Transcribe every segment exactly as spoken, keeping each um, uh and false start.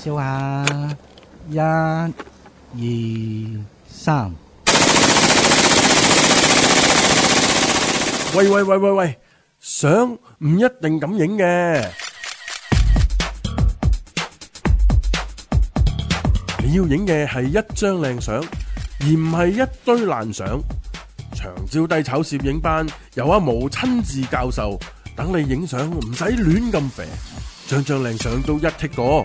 紹下，一、二、三。 喂喂喂喂喂，相唔一定咁影嘅，你要影嘅係一張靚相，而唔係一堆爛相。長招低炒攝影班由阿毛親自教授，等你影相唔使亂咁肥，張張靚相都一剔過。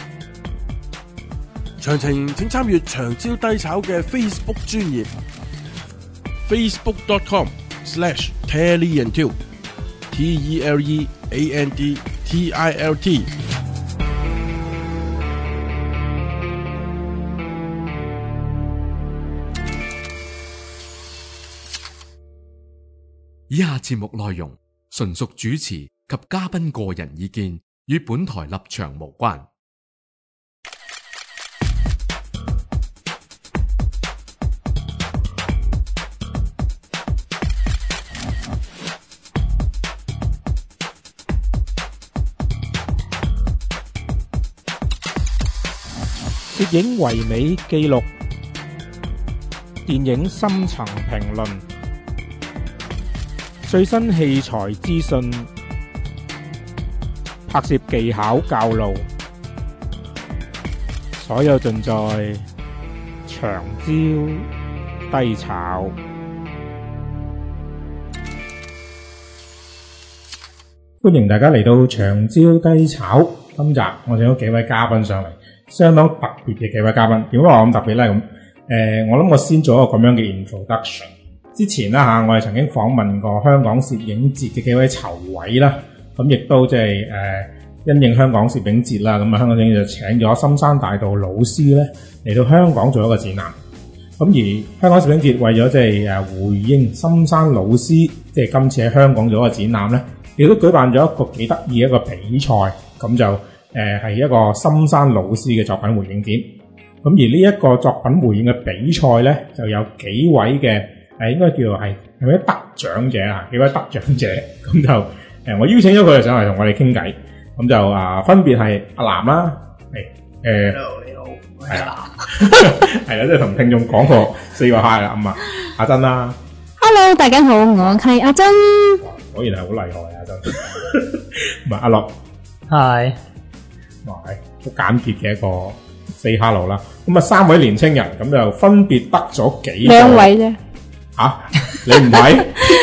詳情請參閱長招低炒嘅 Facebook 專頁 facebook dot com slash teleantilt T E L E A N D T I L T。 以下節目內容純屬主持及嘉賓個人意見，與本台立場無關。 攝影唯美記錄，電影深層評論，最新器材資訊，拍攝技巧教路，所有盡在長招低炒。歡迎大家嚟到長招低炒。今集我哋有幾位嘉賓上嚟，相當特別嘅幾位嘉賓。點解話咁特別咧？咁誒、呃，我諗我先做一個咁樣嘅 introduction。之前啦嚇，我哋曾經訪問過香港攝影節嘅幾位籌委啦，咁亦都即係誒因應香港攝影節啦，咁啊香港攝影節就請咗深山大道老師咧嚟到香港做一個展覽。咁而香港攝影節為咗即係誒回應深山老師，即係今次喺香港做一個展覽咧，亦都舉辦咗一個幾得意嘅一個比賽，咁就誒係、呃、一個深山老師嘅作品回應展。咁而呢一個作品回應嘅比賽咧，就有幾位嘅。誒應該叫做係係咪得獎者啊？幾位得獎者咁就誒、呃，我邀請咗佢哋上嚟同我哋傾偈，咁就啊、呃、分別係阿藍啦，係誒 Hello 你好， 係啦，係啦，即係同聽眾講過四個 hi 啦，咁啊阿珍啦 ，Hello 大家好，我係阿珍， 果然係好厲害啊阿珍，唔係阿樂 ，Hi， 哇係好簡潔嘅一個 say hello 啦，咁啊三位年青人咁就分別得咗幾兩位啫。 吓、啊，你唔係？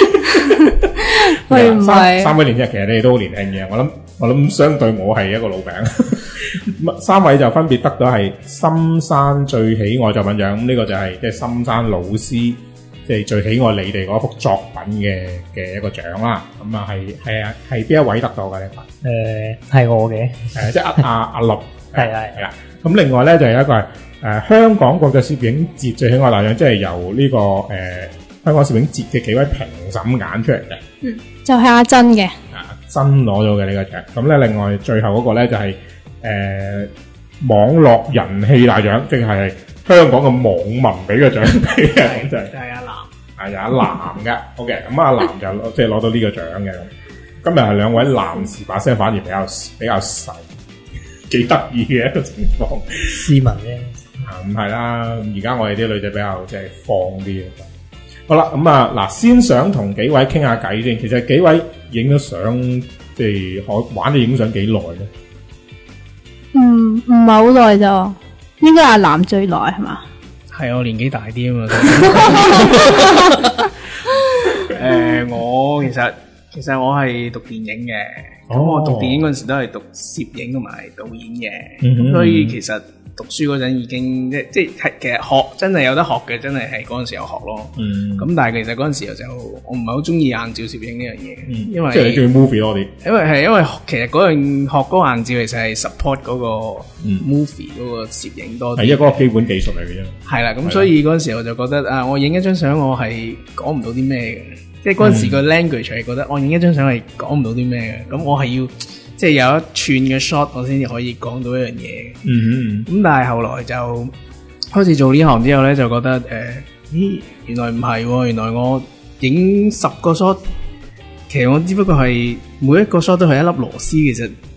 佢唔係三位年青，其實你哋都好年輕嘅。我諗，我諗相對我係一個老餅。三位就分別得到係深山最喜愛作品獎。咁呢個就係即係深山老師即係最喜愛你哋嗰幅作品嘅嘅一個獎啦。咁啊係係啊係邊一位得到嘅呢？ 誒係我嘅， 誒即係阿阿阿樂係係係啦。咁另外咧就係一個係誒香港國際攝影節最喜愛大獎，即係由呢個誒。香港攝影節嘅幾位評審揀出嚟嘅， 嗯，就係、是、阿珍嘅， 啊，珍攞咗嘅呢個獎。咁咧，另外最後嗰個咧就係、是、誒、呃、網絡人氣大獎，即係香港嘅網民俾嘅獎俾嘅，就係就係阿藍， 係阿藍嘅。OK，咁阿藍就即係攞到呢個獎嘅。今日係兩位男士把聲反而比較比較細，幾得意嘅一個情況。 斯文啫， 啊，唔係啦，而家我哋啲女仔比較即係放啲嘅。好啦，咁啊，嗱，先想同幾位傾下偈先。其實幾位影咗相，即係可玩咗影相幾耐咧？ 唔唔係好耐咋，應該阿藍最耐係嘛？ 係我年紀大啲啊嘛。誒，我其實其實我係讀電影嘅，咁、哦、我讀電影嗰陣時都係讀攝影同埋導演嘅，咁、嗯、所以其實。讀書嗰陣已經即即係其實學真係有得學嘅，真係係嗰陣時有學咯。嗯，咁但係其實嗰陣時候就我唔係好中意硬照攝影呢樣嘢，嗯，因為即係你中意 movie 多啲。因為係因為其實嗰樣學嗰個硬照其實係 support 嗰個 movie 嗰個攝影多啲，係因為嗰個基本技術嚟嘅啫。係啦，咁所以嗰陣時候我就覺得啊，我影一張相我係講唔到啲咩嘅，即係嗰陣時個 language 係覺得我影一張相係講唔到啲咩嘅，咁我係要。即係有一串嘅 shot，我先至可以講到一樣嘢。嗯哼，咁但係後來就開始做呢行之後咧，就覺得誒、呃，咦，原來唔係喎，原來我影十個 shot，其實我只不過係每一個 shot 都係一粒螺絲，其實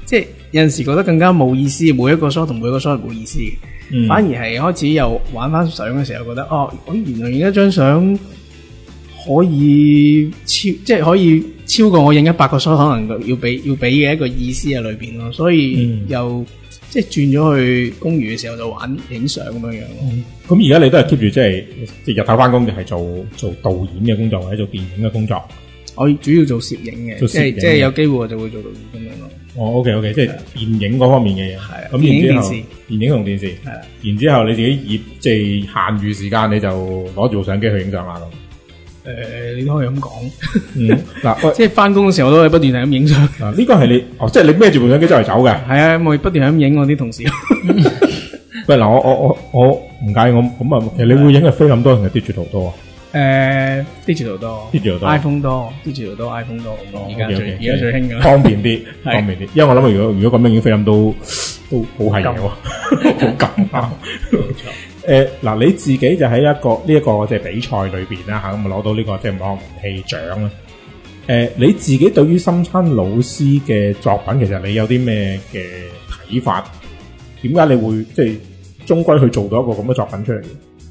即係有陣時覺得更加冇意思，每一個 shot 同每一個 shot 冇意思嘅、嗯，反而係開始又玩翻相嘅時候，覺得哦，原來影一張相可以超，即係可以超過我影一百個 shot 可能要俾要俾嘅一個意思喺裏邊咯，所以又。嗯即係轉咗去公寓嘅時候就玩影相咁樣樣咯。 咁而家你都係 keep 住即係即係日頭翻工，就係做做導演嘅工作或者做電影嘅工作。 我主要做攝影嘅，即係即係有機會我就會做導演咁樣咯。 哦 ，OK OK，即係電影嗰方面嘅嘢。係啊。咁電影電視， 電影同電視。係啦。然之後你自己業即係閒餘時間，你就攞住部相機去影相啦咁。 誒、呃，你都可以咁講， 嗯，嗱，即係翻工嘅時候，我都係不斷係咁影相。 嗱，呢個係你，哦，即係你孭住部相機周圍走嘅。係啊，我不斷係咁影我啲同事。 喂，嗱，我我我我唔介意，我咁啊，其實你會影嘅菲林多定係 digital 多啊？ 誒 ，digital 多 ，digital 多 ，iPhone 多 ，digital 多 ，iPhone 多。而家最而家最興嘅， 方便啲，方便啲。因為我諗，如果如果咁樣影菲林都都好係嘢喎，好撳啊！誒，嗱，你自己就喺一個呢一個即係比賽裏邊啦吓，咁啊攞到呢個即係網紅戲獎啦。誒，你自己對於森山老師嘅作品，其實你有啲咩嘅睇法？點解你會即係終歸去做到一個咁嘅作品出嚟？誒，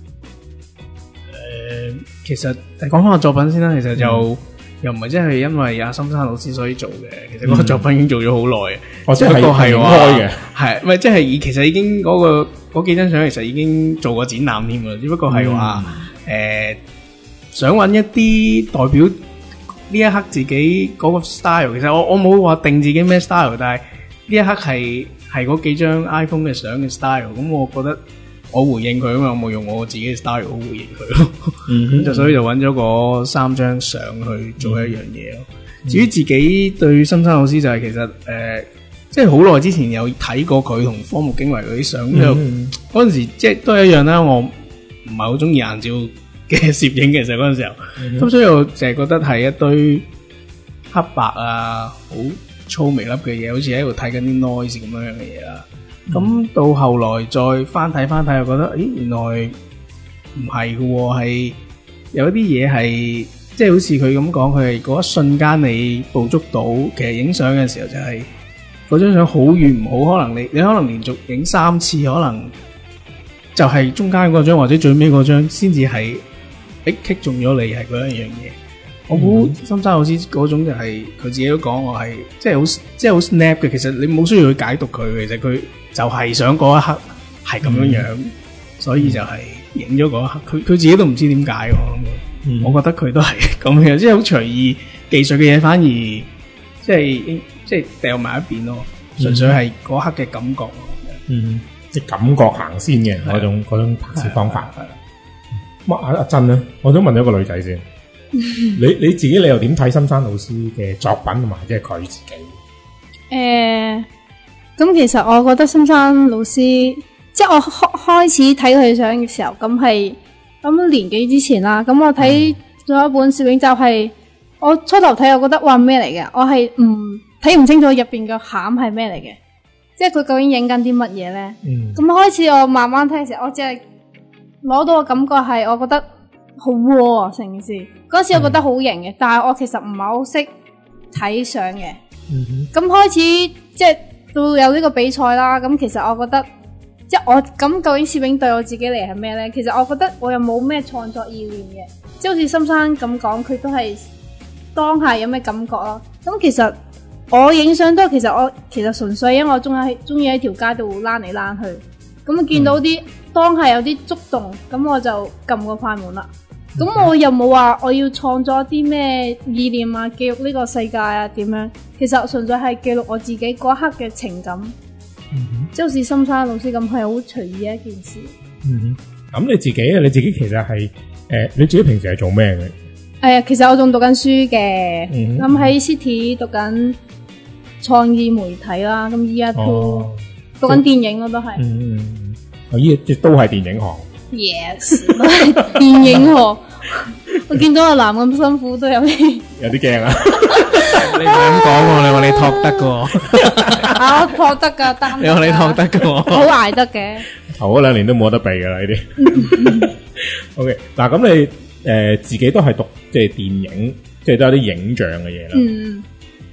其實講翻個作品先啦，其實就。嗯又唔係真係因為阿森山老師所以做嘅，其實嗰個作品已經做咗好耐嘅。哦，即係係開嘅，係咪即係其實已經嗰、嗰個嗰幾張相其實已經做過展覽添㗎，只不過係話誒想揾一啲代表呢一刻自己嗰個 style。其實我我冇話定自己咩 style， 但係呢一刻係係嗰幾張 iPhone 嘅相嘅 style。咁我覺得。我回應佢啊嘛，我冇用我自己嘅 style 好回應佢咯，咁就所以就揾咗嗰三張相去做一樣嘢咯。嗯、至於自己對森山老師就係其實誒、呃，即係好耐之前有睇過佢同荒木經惟嗰啲相，就嗰陣時即係都係一樣啦。我唔係好中意硬照嘅攝影，其實嗰陣時候，咁、嗯、所以我淨係覺得係一堆黑白啊，好粗微粒嘅嘢，好似喺度睇緊啲 noise 咁樣樣嘅嘢啦。咁、嗯、到後來再翻睇翻睇，又覺得，咦，原來唔係嘅喎，係有一啲嘢係，即係好似佢咁講，佢係嗰一瞬間你捕捉到，其實影相嘅時候就係嗰張相好與唔好，可能你你可能連續影三次，可能就係中間嗰張或者最尾嗰張先至係，誒擊中咗你係嗰一樣嘢。我估森山老師嗰種就係佢自己都講，我係即係好即係好 snap 嘅。其實你冇需要去解讀佢，其實佢就係想嗰一刻係咁樣樣、嗯，所以就係影咗嗰一刻。佢佢自己都唔知點解，我、嗯、我覺得佢都係咁樣，即係好隨意技術嘅嘢，反而即係即係掉埋一邊咯，純粹係嗰刻嘅感覺。 嗯，即係感覺行先嘅嗰種嗰種拍攝方法。咁阿阿珍咧，我想問一個女仔先。你你自己你又點睇森山老師嘅作品同埋即係佢自己？ 誒、呃，咁其實我覺得森山老師，即係我開開始睇佢相嘅時候，咁係咁年幾之前啦。咁我睇咗一本攝影集，係我初頭睇，我覺得哇咩嚟嘅？我係唔睇唔清楚入邊嘅餡係咩嚟嘅，即係佢究竟影緊啲乜嘢咧？咁、嗯、開始我慢慢睇嘅時候，我只係攞到嘅感覺係，我覺得好喎、啊，成件事。嗰時我覺得好型嘅，但係我其實唔係好識睇相嘅。咁、嗯、開始即係到有呢個比賽啦。咁其實我覺得，即係我咁究竟攝影對我自己嚟係咩咧？其實我覺得我又冇咩創作意念嘅，即係好似森山咁講，佢都係當下有咩感覺咯。咁其實我影相都係其實我其實純粹因為我中意中意喺條街度躝嚟躝去，咁見到啲、嗯、當下有啲觸動，咁我就撳個快門啦。咁、嗯、我又冇話我要創作啲咩意念啊，記錄呢個世界啊點樣？其實純粹係記錄我自己嗰刻嘅情感，嗯、即係好似森山老師咁，係好隨意嘅一件事。 嗯，咁你自己啊，你自己其實係誒、呃，你自己平時係做咩嘅？誒、 呃，其實我仲讀緊書嘅，咁、嗯、喺 City 讀緊創意媒體啦，咁依家都讀緊電影咯，都係。 嗯，我依亦都係電影行。 Yes， 都係電影行。我見到阿男咁辛苦，都有啲有啲驚啊！ 你唔係咁講喎，你話你托得嘅， 啊托得噶，擔你話你托得嘅， 好捱得嘅。 頭嗰兩年都冇得避噶啦呢啲。OK， 嗱咁你誒、呃、自己都係讀即係電影，即係都有啲影像嘅嘢啦。嗯。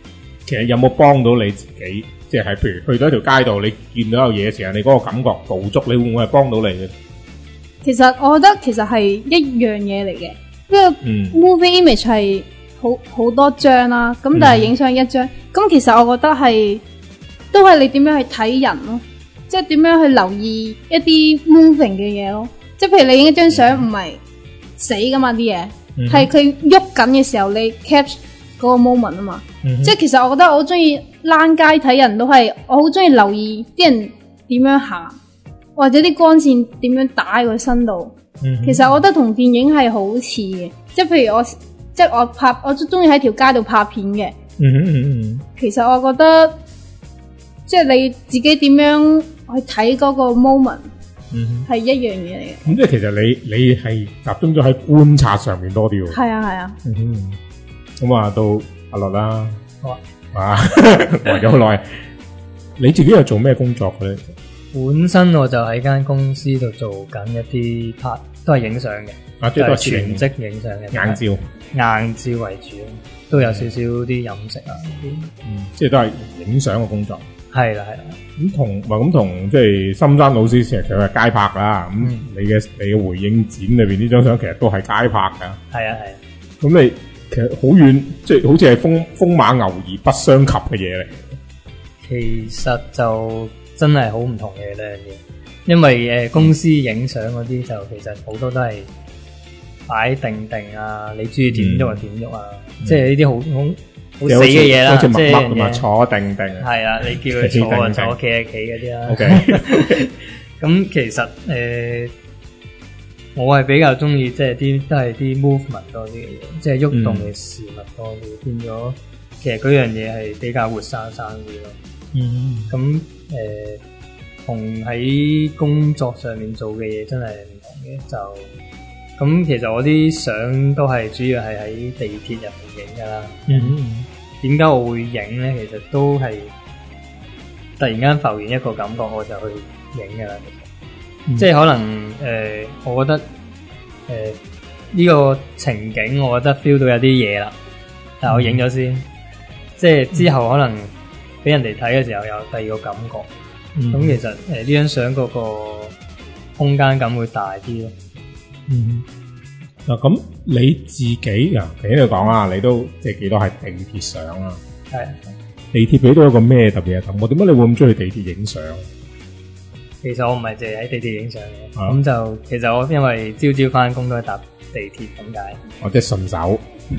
其實有冇幫到你自己？即係譬如去到一條街度，你見到有嘢嘅時候，你嗰個感覺捕捉，你會唔會係幫到你嘅？ 其實我覺得其實係一樣嘢嚟嘅，因為 movie image 係好好多張啦，咁但係影相一張，咁、嗯、其實我覺得係都係你點樣去睇人咯，即係點樣去留意一啲 moving 嘅嘢咯，即係譬如你影一張相唔係死噶嘛啲嘢，係佢喐緊嘅時候你 catch 嗰個 moment 啊嘛，嗯、即係其實我覺得我好中意躝街睇人都係，我好中意留意啲人點樣行，或者啲光線點樣打喺佢身度。嗯、其實我覺得同電影係好似嘅，即係譬如我即係我拍，我都中意喺條街度拍片嘅。嗯嗯嗯、其實我覺得即係你自己點樣去睇嗰個 moment 係一樣嘢嚟嘅。咁、 嗯、即係其實你你係集中咗喺觀察上面多啲喎。 係啊係啊。 咁啊、嗯、到阿樂啦。好啊。啊，玩咗好耐。你自己又做咩工作嘅咧？ 本身我就喺間公司度做緊一啲 part，都係影相嘅，啊，即係全職影相嘅， 硬照， 硬照為主，都有少少啲飲食啊啲， 嗯，即係都係影相嘅工作。 係啦係啦， 咁同唔係咁同，即係深山老師成日佢係街拍啦。咁、嗯、你嘅你嘅回應展裏邊呢張相其實都係街拍噶。係啊係啊，咁你其實好遠，即係好似係風風馬牛兒不相及嘅嘢嚟。 其實就真係好唔同嘅呢樣嘢，因為誒、呃、公司影相嗰啲就其實好多都係擺定定啊，你中意點喐就點喐啊，嗯、即係呢啲好好好死嘅嘢啦，即係坐定定。係啊，你叫佢坐就坐，企係企嗰啲啦。 OK， 咁其實誒、呃，我係比較中意即係啲都係啲 movement 多啲嘅嘢，即係喐動嘅事物多啲，嗯、變咗其實嗰樣嘢係比較活生生啲咯。嗯，咁誒，同、呃、喺工作上面做嘅嘢真係唔同嘅，就咁其實我啲相都係主要係喺地鐵入面影噶啦。嗯，點解我會影咧？其實都係突然間浮現一個感覺，我就去影噶啦。其實，嗯、即係可能誒、呃，我覺得誒呢、呃這個情景，我覺得 feel 到有啲嘢啦，但係我影咗先，嗯、即係之後可能。俾人哋睇嘅時候有第二個感覺，咁、嗯、其實誒呢張相嗰個空間感會大啲咯。 嗯，嗱咁你自己啊，喺度講啊，你都即係幾多係地鐵相啊？係地鐵俾到一個咩特別嘅感覺？點解你會咁中意地鐵影相？ 其實我唔係淨係喺地鐵影相嘅，咁、啊、就其實我因為朝朝翻工都係搭地鐵咁解。 我即係順手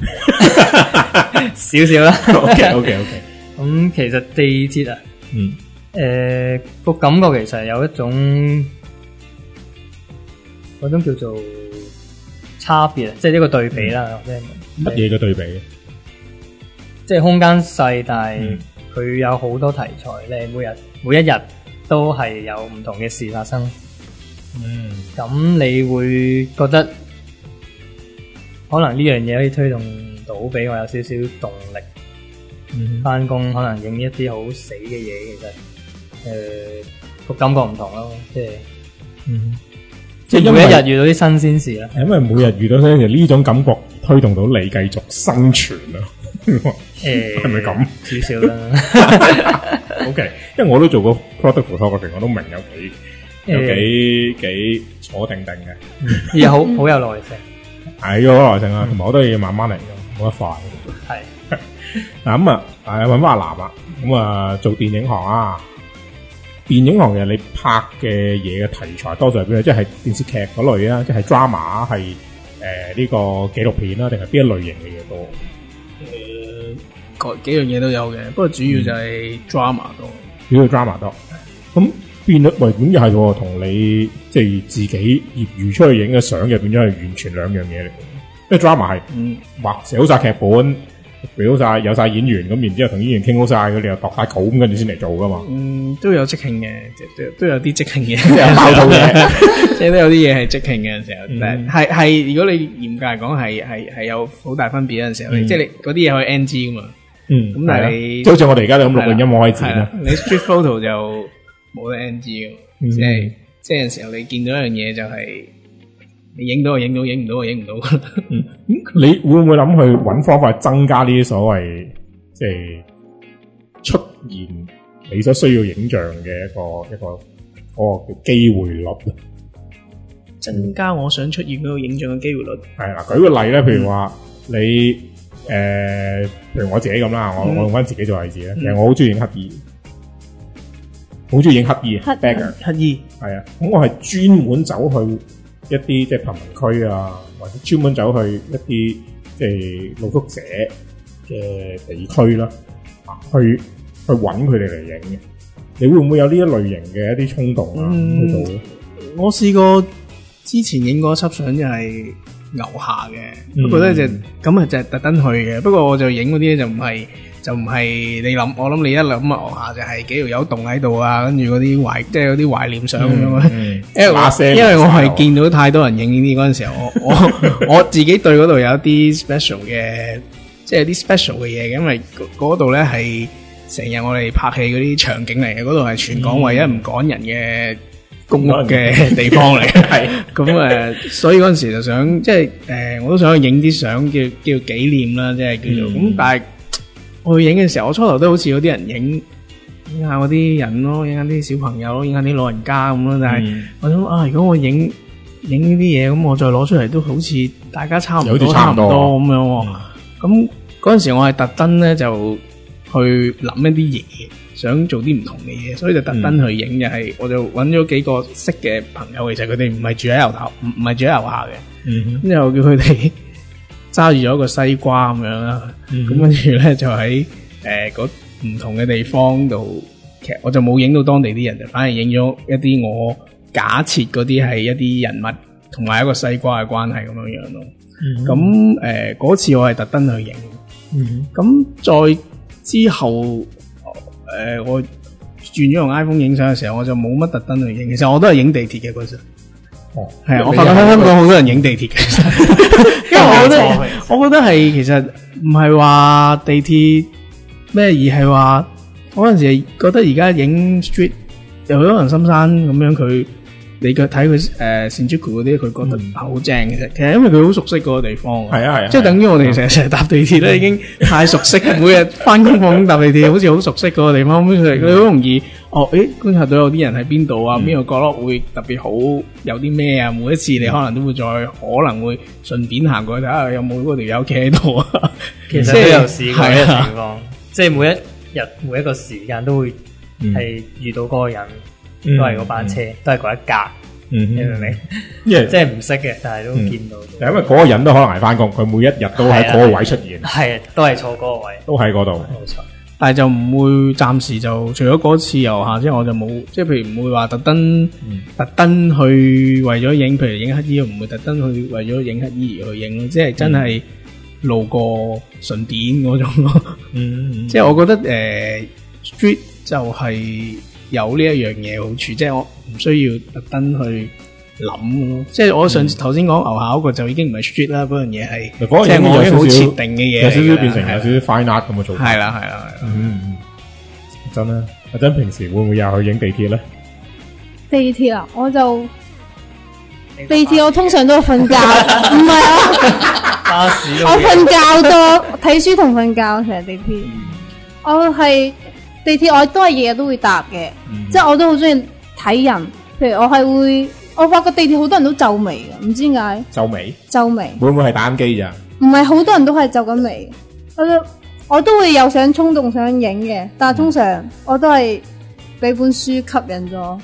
少少啦。 OK OK OK。 咁、嗯、其實地鐵啊，嗯，誒個、呃、感覺其實有一種嗰種叫做差別啊，即係一個對比啦。 乜嘢嘅對比？ 即係空間細，但係佢有好多題材咧，每日每一日都係有唔同嘅事發生。嗯，咁你會覺得可能呢樣嘢可以推動到俾我有少少動力。翻工、嗯、可能影一啲好死嘅嘢，其實誒個、呃、感覺唔同咯，即係，嗯，即係每一日遇到啲新鮮事啦。係因為每日遇到新鮮事，呢種感覺推動到你繼續生存啊。誒、欸，係咪咁？ 少少啦。 O K， 因為我都做過 product photography，我都明有幾有幾、欸、幾坐定定嘅， 又好好有耐性。 係要好耐性啊，同埋好多嘢要慢慢嚟嘅，冇得快。係。嗱咁啊，誒，搵翻阿南啊，咁啊做電影行啊，電影行嘅你拍嘅嘢嘅題材多數係邊啊？即係電視劇嗰類啊，即係 drama 係誒呢個紀錄片啦，定係邊一類型嘅嘢多？誒、 呃，各幾樣嘢都有嘅，不過主要就係 drama 多， 嗯、主要 drama 多。咁變咗，喂，咁又係同你即係自己業餘出去影嘅相嘅，變咗係完全兩樣嘢嚟。因為 drama 係嗯畫寫好晒劇本。表晒有晒演員咁，然之後同演員傾好晒，佢哋又度晒稿咁，跟住先嚟做噶嘛。 嗯，都有即興嘅，都都有啲即興嘅，有爆肚嘅，即係都有啲嘢係即興嘅時候。但係係如果你嚴格嚟講，係係係有好大分別嗰陣時候，即係你嗰啲嘢可以 N G 噶嘛。嗯，咁但係你即係好似我哋而家咁錄完音樂可以剪啦。 你 street photo 就冇得 N G 噶，即係即係有陣時候你見到一樣嘢就係。你影到就影到，影唔到就影唔到。嗯， 你會唔會諗去揾方法增加呢啲所謂即係出現你所需要影像嘅一個一個嗰個叫機會率， 增加我想出現嗰個影像嘅機會率。 係啦，舉個例咧，譬如話你誒、呃，譬如我自己咁啦，我、嗯、我用翻自己做例子咧、嗯，其實我好中意影乞兒，好中意影乞兒，乞兒， 乞兒， 係啊，咁我係專門走去一啲即係貧民區啊，或者專門走去一啲即係露宿者嘅地區啦，去去揾佢哋嚟影嘅。你會唔會有呢一類型嘅一啲衝動啊？嗯、去做咧？ 我試過之前影過一輯相就係牛下嘅、嗯，不過咧就咁啊就係特登去嘅。不過我就影嗰啲咧就唔係就唔係你諗，我諗你一諗啊牛下就係幾條友棟喺度啊，跟住嗰啲懷即係嗰啲懷念相咁樣。因為我因為我係見到太多人影呢啲嗰陣時候，我我我自己對嗰度有一啲 special 嘅，即係啲 special 嘅嘢，因為嗰度咧係成日我哋拍戲嗰啲場景嚟嘅，嗰度係全港唯一唔趕人嘅公屋嘅地方嚟嘅，係咁誒，所以嗰陣時就想即係誒、呃，我都想去影啲相叫叫紀念啦，即係叫做咁、嗯。但係我去影嘅時候，我初頭都好似有啲人影影下嗰啲人咯，影下啲小朋友咯，影下啲老人家咁咯。但係、嗯、我想啊，如果我影影呢啲嘢，咁我再攞出嚟都好似大家差唔多，差唔多咁樣。咁嗰陣時我係特登咧就去諗一啲嘢。想做啲唔同嘅嘢，所以就特登去影，就係、嗯、我就揾咗幾個識嘅朋友，其實佢哋唔係住喺樓頭，唔唔係住喺樓下嘅，咁就叫佢哋揸住咗一個西瓜咁樣啦，咁跟住咧就喺誒嗰唔同嘅地方度，其實我就冇影到當地啲人，就反而影咗一啲我假設嗰啲係一啲人物同埋一個西瓜嘅關係咁樣樣咯。咁誒嗰次我係特登去影，咁、嗯、再之後。誒、呃，我轉咗用 iPhone 影相嘅時候，我就冇乜特登去影。其實我都係影地鐵嘅嗰陣。哦，係啊，我發覺喺香港好多人影地鐵嘅，因為我覺得，我覺得係其實唔係話地鐵咩，而係話嗰陣時係覺得而家影 street 有好多人深山咁樣佢。你嘅睇佢誒Shinjuku嗰啲，佢覺得好正嘅啫。其實因為佢好熟悉嗰個地方，係啊係啊，即係等於我哋成日成日搭地鐵咧，已經太熟悉，每日翻工放工搭地鐵，好似好熟悉嗰個地方。咁佢佢好容易哦，誒觀察到有啲人喺邊度啊，邊個角落會特別好，有啲咩啊？每一次你可能都會再可能會順便行過去睇下有冇嗰條友企喺度啊。 其實都有試過呢個情況，即係每一日每一個時間都會係遇到嗰個人。都係嗰班車，嗯、都係嗰一格，嗯、你明唔明？即係唔識嘅，但係都見到。 因為嗰個人都可能係翻工，佢每一日都喺嗰個位出現。 係，都係坐嗰個位， 都喺嗰度。 冇錯。 但係就唔會暫時就除咗嗰次遊下之後，我就冇即係譬如唔會話特登、嗯、特登去為咗影，譬如影乞衣，唔會特登去為咗影乞衣而去影咯。即係真係路過順便嗰種咯。嗯，嗯即係我覺得誒、呃、street 就係、是。有呢一樣嘢好處，即係我唔需要特登去諗咯。即係我上次頭先講牛下嗰個就已經唔係 street 啦，嗰樣嘢係即係我好設定嘅嘢， 有少少變成有少少 fine art 咁嘅做法。 係啦係啦係啦。 嗯嗯，真啦。阿珍平時會唔會又去影地鐵咧？ 地鐵啊，我就地鐵我通常都係瞓覺，唔係啊。巴士我瞓覺多，睇書同瞓覺成日地鐵。我係。地鐵我都係日日都會搭嘅、嗯，即係我都好中意睇人。譬如我係會，我發覺地鐵好多人都皺眉嘅，唔知點解。皺眉？皺眉。會唔會係打緊機咋？唔係，好多人都係皺緊眉。我都我都會有想衝動想影嘅，但係通常我都係俾本書吸引咗。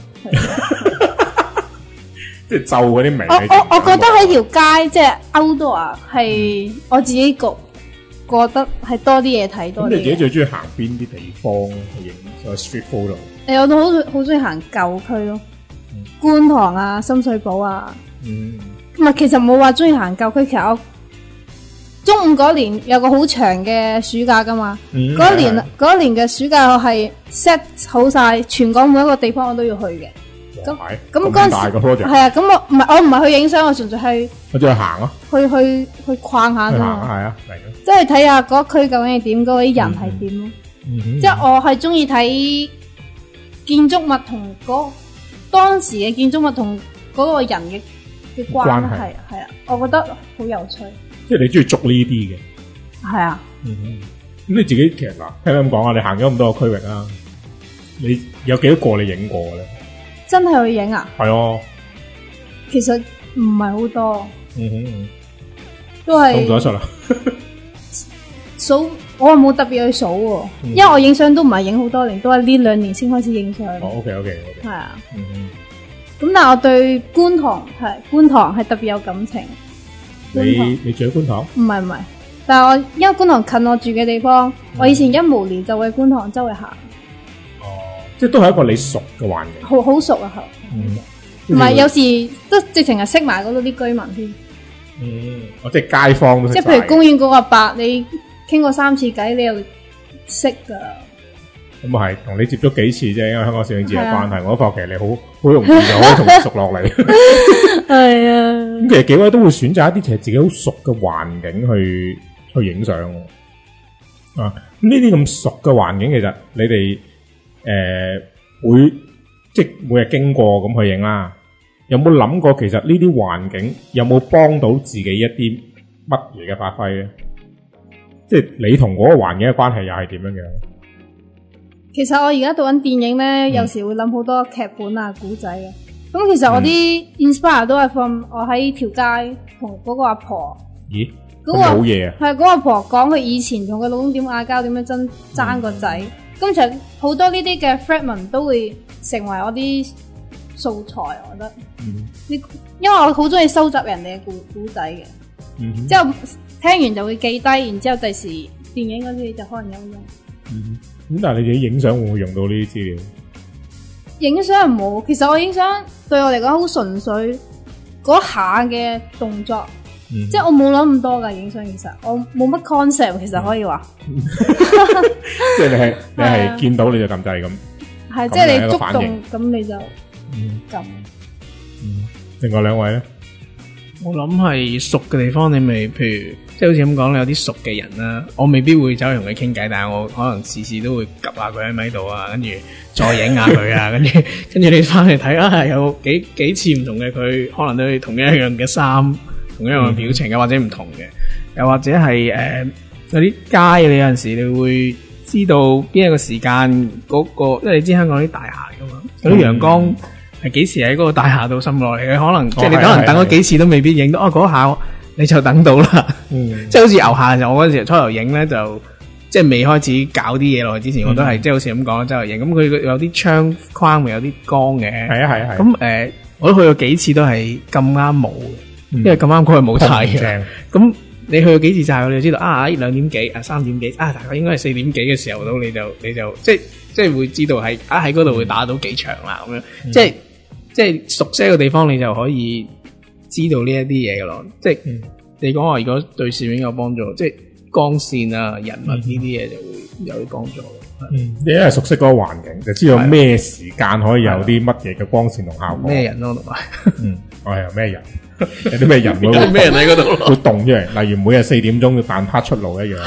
即係皺嗰啲眉。 我我我覺得喺條街即係 outdoor 係我自己覺。覺得係多啲嘢睇多啲。咁你自己最中意行邊啲地方去影個 street photo？ 誒，我都好好中意行舊區咯，嗯、觀塘啊、深水埗啊。嗯。唔係，其實冇話中意行舊區。其實我中五嗰年有個好長嘅暑假噶嘛。嗯。嗰一年嗰一年嘅暑假我係 set 好晒全港每一個地方我都要去嘅。咁咁嗰陣時係啊，咁我唔係我唔係去影相，我純粹係我中意行咯， 去去去逛下啫嘛，係啊，即係睇下嗰區究竟係點，嗰啲人係點咯。即係我係中意睇建築物同嗰當時嘅建築物同嗰個人嘅嘅關係，係啊，我覺得好有趣。 即係你中意捉呢啲嘅， 係啊。 嗯，咁咁你自己其實嗱，聽你咁講啊，你行咗咁多個區域啊，你有幾多個你影過嘅咧？ 真係去影啊？ 係啊， 其實唔係好多。 嗯哼嗯， 都係。數唔數得出啦。 數我係冇特別去數喎，嗯，因為我影相都唔係影好多年，都係呢兩年先開始影相。 哦 ，OK OK OK。 係啊。 嗯哼。 咁但係我對觀塘係觀塘係特別有感情。 你你住喺觀塘？ 唔係唔係，但係我因為觀塘近我住嘅地方，嗯，我以前一無聊就會觀塘周圍行。 哦，即係都係一個你熟嘅環境。好好熟啊，係。 嗯。 唔係有時都直情係識埋嗰度啲居民添。 嗯，我即係街坊都識。即係譬如公園嗰個阿伯，你傾過三次偈，你又識噶。 咁啊係，同你接觸幾次啫，因為香港攝影節嘅關係，我都發覺其實你好好容易就可以同佢熟落嚟。 係啊。 咁其實幾位都會選擇一啲其實自己好熟嘅環境去去影相。啊，咁呢啲咁熟嘅環境，其實你哋誒、呃、會即係每日經過咁去影啦。有冇諗過其實呢啲環境有冇幫到自己一啲乜嘢嘅發揮咧？即係你同嗰個環境嘅關係又係點樣樣？ 其實我而家讀緊電影咧，嗯，有時會諗好多劇本啊、古仔嘅。咁其實我啲 inspire 都係 from 我喺條街同嗰個阿婆。咦？嗰、嗰個好嘢啊！係嗰個阿婆講佢以前同佢老公點嗌交，點樣爭爭個仔。咁其實好多呢啲嘅 fragment 都會成為我啲素材，我覺得。嗯。因為我好中意收集人哋嘅故古仔嘅。嗯。之後聽完就會記低，然之後第時電影嗰啲就可能有用。 嗯。咁但係你自己影相會唔會用到呢啲資料？ 影相冇，其實我影相對我嚟講好純粹嗰下嘅動作，嗯、即係我冇諗咁多噶影相。其實我冇乜 concept， 其實可以話，嗯、 即係你係你係見到你就撳掣咁， 係即係你觸動咁你就撳。 嗯，另外兩位咧， 我諗係熟嘅地方，你咪譬如。即係好似咁講，你有啲熟嘅人啦，我未必會走去同佢傾偈，但係我可能時時都會及下佢喺咪度啊，跟住再影下佢啊，跟住跟住你翻嚟睇啊，有幾幾次唔同嘅佢，可能都係同一樣嘅衫，同一樣嘅表情嘅、嗯，或者唔同嘅，又或者係誒有啲街，你有陣時你會知道邊一個時間嗰、嗰個，因為你知香港啲大廈噶嘛，有啲陽光係幾時喺嗰個大廈度滲落嚟嘅，可能、哦、即係你可能等咗幾次都未必影到，哦嗰下。你就等到啦、嗯，即係好似牛下嘅時候，我嗰陣時初頭影咧就即係未開始搞啲嘢落去之前，嗯、我都係即係好似咁講周頭影。咁佢有啲窗框，咪有啲光嘅。係啊係啊係。咁誒、呃，我都去過幾次都係咁啱冇嘅，因為咁啱嗰日冇睇嘅。咁你去過幾次就係你就知道啊，兩點幾啊三點幾啊，大概應該係四點幾嘅時候到，你就你就即係即係會知道喺啊喺嗰度會打到幾場啦咁樣。即係即係熟悉嘅地方，你就可以。知道呢一啲嘢嘅咯，即係、嗯、你講話如果對攝影有幫助，即係光線啊、人物呢啲嘢就會有啲幫助。 嗯，你因為熟悉嗰個環境，就知道咩時間可以有啲乜嘢嘅光線同效果。 咩人咯，同埋嗯，我係有咩人？有啲咩人咯？ 咩人喺嗰度？ 會動出嚟，例如每日四點鐘要扮拍出路一樣。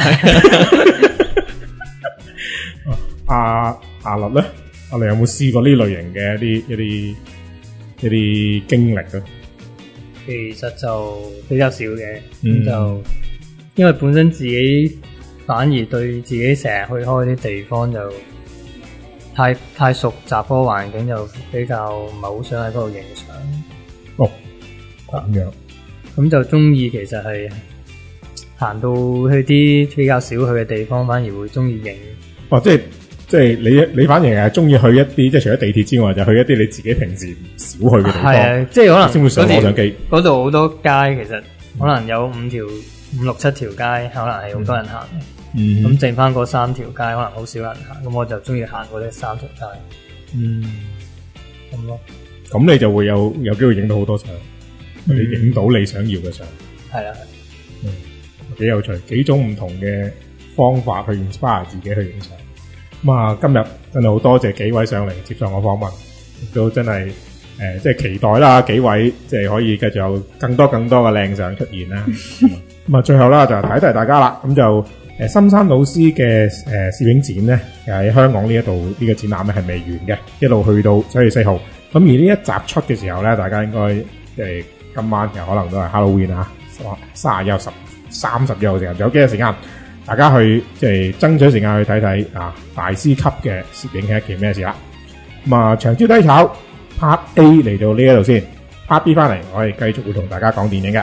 阿阿律咧，阿律有冇試過呢類型嘅一啲一啲一啲經歷咧？ 其實就比較少嘅，咁、嗯、就因為本身自己反而對自己成日去開啲地方就太太熟習嗰個環境，就比較唔係好想喺嗰度影相。 哦，咁樣， 咁就中意其實係行到去啲比較少去嘅地方，反而會中意影。 哦，即係。即係你你反而係中意去一啲，即係除咗地鐵之外，就去一啲你自己平時少去嘅地方。係啊， 即係可能先會上攞相機。 嗰度好多街，其實可能有五條、五六七條街，可能係好多人行嘅。嗯，咁剩翻嗰三條街，可能好少人行。咁我就中意行嗰啲三條街。嗯，咁咯。 咁你就會有有機會影到好多相，你影到你想要嘅相。 係啦， 嗯，幾有趣，幾種唔同嘅方法去 inspire 自己去影相。咁啊，今日真係好多謝幾位上嚟接受我訪問，亦都真係誒，即、呃、係期待啦，幾位即係可以繼續有更多更多嘅靚相出現啦。咁啊，最後啦就提提大家啦，咁就誒森山老師嘅誒攝影展咧，喺香港呢一度呢個展覽咧係未完嘅，一路去到七月四號。咁而呢一集出嘅時候咧，大家應該即係今晚有可能都係 Halloween 啊，卅一、十、三十一號時間，仲有幾日時間。 大家去即係爭取時間去睇睇啊大師級嘅攝影係一件咩事啦。咁啊，長招低炒 Part A 嚟到呢一度先 ，Part B 翻嚟我哋繼續會同大家講電影嘅。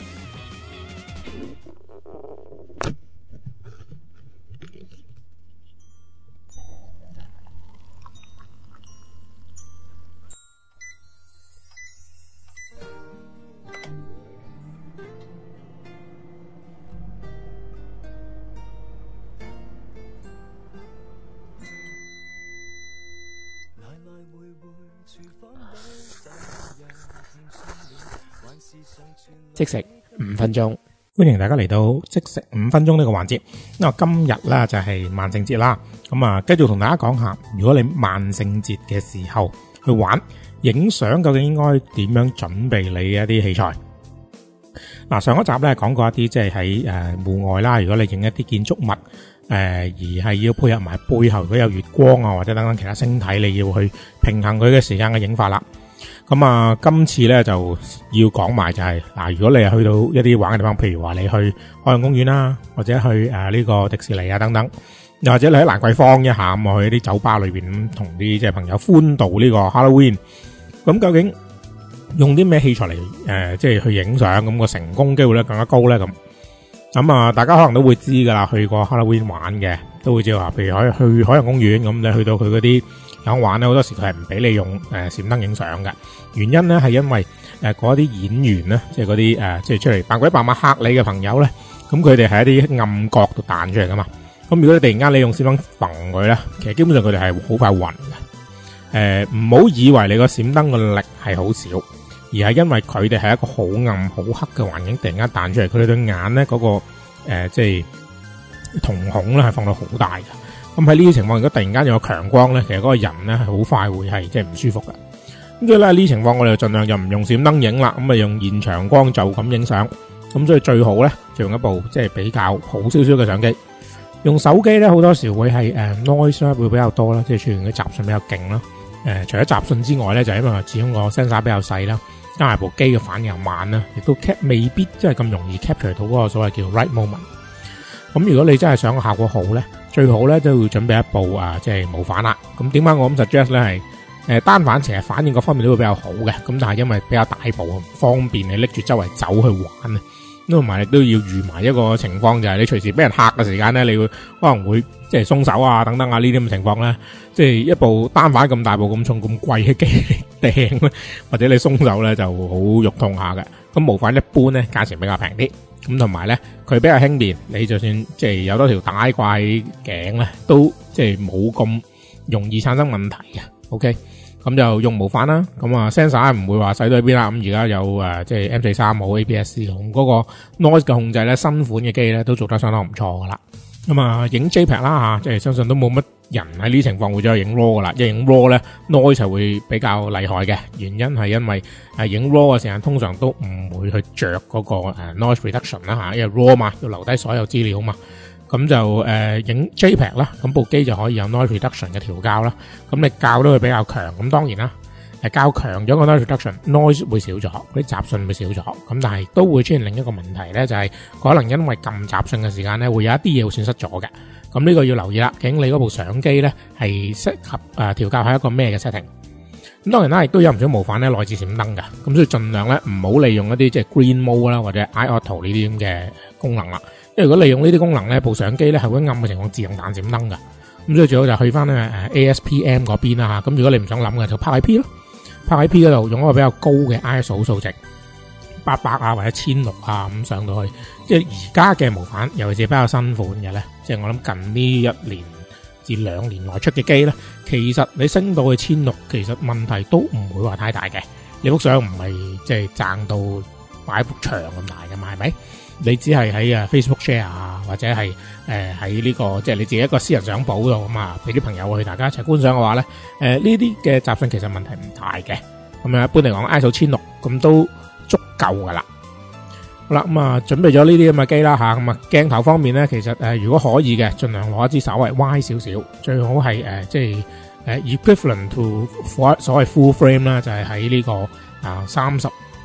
即食五分鐘， 歡迎大家嚟到即食五分鐘呢個環節。因為今日咧就係萬聖節啦，咁啊繼續同大家講下，如果你萬聖節嘅時候去玩影相，究竟應該點樣準備你嘅一啲器材？嗱，上一集咧講過一啲即係喺誒戶外啦，如果你影一啲建築物誒、呃、而係要配合埋背後如果有月光啊或者等等其他星體，你要去平衡佢嘅時間嘅影法啦。咁啊，今次咧就要講埋就係、是、嗱，如果你係去到一啲玩嘅地方，譬如話你去海洋公園啦，或者去誒呢、呃這個迪士尼啊等等，又或者你喺蘭桂坊一下咁去一啲酒吧裏邊咁同啲即係朋友歡度呢個 Halloween， 咁究竟用啲咩器材嚟誒即係去影相，咁個成功機會咧更加高咧咁？咁啊，大家可能都會知噶啦，去過 Halloween 玩嘅都會知話，譬如可以去海洋公園咁，你去到佢嗰啲有玩咧，好多時佢係唔俾你用誒閃燈影相嘅。原因咧係因為誒嗰啲演員咧，即係嗰啲誒即係出嚟扮鬼扮馬嚇你嘅朋友咧，咁佢哋係一啲暗角度彈出嚟噶嘛。咁如果你突然間你用閃燈揈佢咧，其實基本上佢哋係好快暈嘅。誒唔好以為你個閃燈個力係好少，而係因為佢哋係一個好暗好黑嘅環境，突然間彈出嚟，佢哋對眼咧嗰、那個誒、呃、即係瞳孔咧係放到好大嘅。咁喺呢啲情況，如果突然間有個強光咧，其實嗰個人咧係好快會係即係唔舒服嘅。咁所以咧呢啲情況，我哋就盡量就唔用閃燈影啦，咁啊用現場光就咁影相。咁所以最好咧就用一部即係比較好少少嘅相機。用手機咧好多時會係誒、呃、noise 會比較多啦，即係出現嘅雜訊比較勁啦。誒、呃，除咗雜訊之外咧，就係、因為始終個 sensor 比較細啦，加埋部機嘅反應又慢啦，亦都 cap 未必即係咁容易 capture 到嗰個所謂叫 right moment。咁如果你真係想個效果好咧，最好咧都要準備一部啊，即係無反啦。咁點解我咁 suggest 咧係誒單反，其實反應各方面都會比較好嘅。咁但係因為比較大部，方便你拎住周圍走去玩啊。咁同埋你都要預埋一個情況，就係你隨時俾人嚇嘅時間咧，你會可能會即係鬆手啊等等啊呢啲咁嘅情況咧，即係一部單反咁大部咁重咁貴嘅機掟咧，或者你鬆手咧就好肉痛下嘅。咁無反一般咧價錢比較平啲。咁同埋咧，佢比較輕便，你就算即係有多條帶掛喺頸咧，都即係冇咁容易產生問題嘅。OK，咁就用無反啦。咁啊 sensor 唔會話細到去邊啦。咁而家有誒即係 M 四三冇 A P S C 咁嗰個 noise 嘅控制咧，新款嘅機咧都做得相當唔錯噶啦。咁啊影 JPEG 啦吓，即係相信都冇乜人喺呢啲情況會再影 raw 噶啦。一影 raw 咧 noise 係會比較厲害嘅，原因係因為誒影 raw 嘅時間通常都唔會去着嗰個誒 noise reduction 啦吓，因為 raw 嘛要留低所有資料嘛。咁就誒影 JPEG 啦，咁部機就可以有 noise reduction 嘅調校啦。咁你校都會比較強，咁當然啦。誒較強咗個 noise reduction，noise 會少咗，嗰啲雜訊會少咗，咁但係都會出現另一個問題咧，就係、是、可能因為撳雜訊嘅時間咧，會有一啲嘢會損失咗嘅。咁呢個要留意啦。究竟你嗰部相機咧係適合誒、呃、調校喺一個咩嘅 setting？咁當然啦，亦都有唔少無反咧內置閃燈㗎，咁所以盡量咧唔好利用一啲即係 green mode 啦或者 eye auto 呢啲咁嘅功能啦。因為如果利用呢啲功能咧，部相機咧係會暗嘅情況自動彈閃燈㗎。咁所以最好就去翻咧誒 A S P M 嗰邊啦嚇。咁如果你唔想諗嘅，就拍喺 P 咯。拍喺 P 嗰度用一個比較高嘅 I S O 數值，八百啊或者千六啊咁上到去，即係而家嘅無反，尤其是比較新款嘅咧，即係我諗近呢一年至兩年內出嘅機咧，其實你升到去千六，其實問題都唔會話太大嘅。你幅相唔係即係賺到擺幅牆咁大嘅嘛，係咪？你只係喺啊 Facebook share 啊，或者係誒喺呢個即係你自己一個私人相簿度咁啊，俾啲朋友去大家一齊觀賞嘅話咧，誒呢啲嘅雜訊其實問題唔大嘅。咁啊，一般嚟講 I S O 千六咁都足夠噶啦。好啦，咁啊準備咗呢啲咁嘅機啦吓，咁啊鏡頭方面咧，其實誒如果可以嘅，盡量攞一支稍微歪少少，最好係誒即係誒 equivalent to 所謂 full frame 啦，就係喺呢個啊三十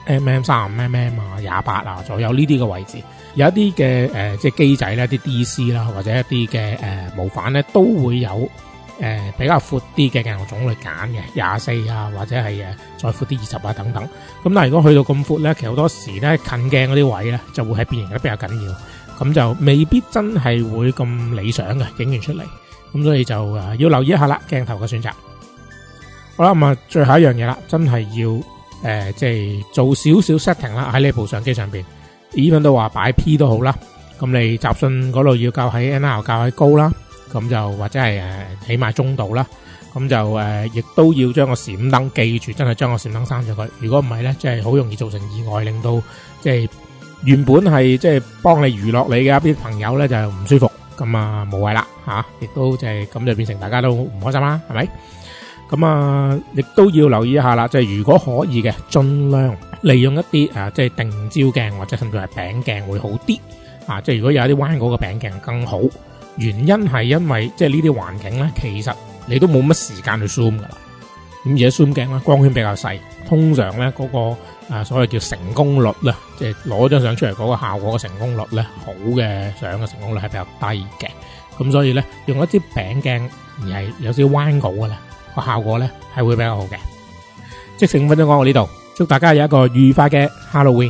mm、三十五 mm 啊、廿八啊左右呢啲嘅位置。有一啲嘅誒即係機仔咧，啲 D C 啦，或者一啲嘅誒模範咧，都會有誒、呃、比較闊啲嘅鏡頭種類揀嘅，廿四啊，或者係誒再闊啲二十啊等等。咁但係如果去到咁闊咧，其實好多時咧近鏡嗰啲位咧就會係變形得比較緊要，咁就未必真係會咁理想嘅影完出嚟。咁所以就誒要留意一下啦，鏡頭嘅選擇。好啦，咁啊最後一樣嘢啦，真係要誒、呃、即係做少少 setting 啦，喺呢部相機上邊。even 都話擺 P 都好啦，咁你集訊嗰度要校喺 N R 校喺高啦，咁就或者係誒起碼中度啦，咁就誒亦都要將個閃燈記住，真係將個閃燈閂咗佢。如果唔係咧，即係好容易造成意外，令到即係原本係即係幫你娛樂你嘅一啲朋友咧就唔舒服，咁啊無謂啦吓，亦都即係咁就變成大家都唔開心啦，係咪？咁啊，亦都要留意一下啦，即係如果可以嘅，盡量利用一啲誒，即係定焦鏡或者甚至係餅鏡會好啲啊！即係如果有一啲彎嗰個餅鏡更好，原因係因為即係呢啲環境咧，其實你都冇乜時間去 zoom 噶啦。咁而家 zoom 鏡咧，光圈比較細，通常咧嗰個啊所謂叫成功率咧，即係攞張相出嚟嗰個效果嘅成功率咧，好嘅相嘅成功率係比較低嘅。咁所以咧，用一支餅鏡而係有少少彎角嘅咧，個效果咧係會比較好嘅。即成五分鐘講到呢度，祝大家有一個愉快嘅 Halloween。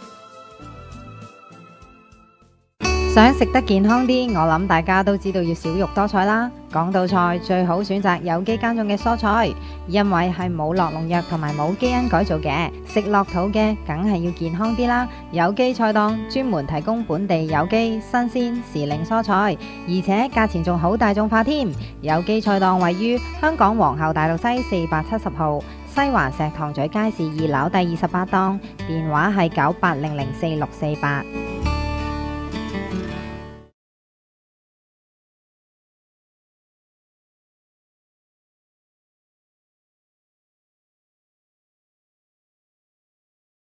想食得健康啲，我諗大家都知道要少肉多菜啦。講到菜，最好選擇有機耕種嘅蔬菜，因為係冇落農藥同埋冇基因改造嘅。食落肚嘅，梗係要健康啲啦。有機菜檔專門提供本地有機、新鮮、時令蔬菜，而且價錢仲好大眾化添。有機菜檔位於香港皇后大道西四百七十號，西環石塘咀街市二樓第二十八檔，電話係九八零零四六四八。